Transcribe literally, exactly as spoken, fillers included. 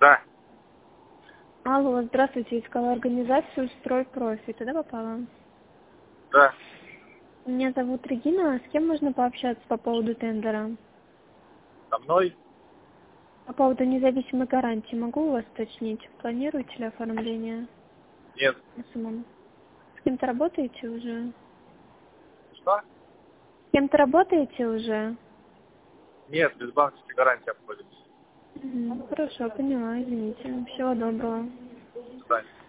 Да. Алло, здравствуйте, искала организацию «Стройпрофи». Туда попала? Да. Меня зовут Регина. С кем можно пообщаться по поводу тендера? Со мной? По поводу независимой гарантии могу у вас уточнить? Планируете ли оформление? Нет. На самом? С кем-то работаете уже? Что? С кем-то работаете уже? Нет, без банковской гарантии обходится. Мгм, хорошо, поняла, извините. Всего доброго. До свидания.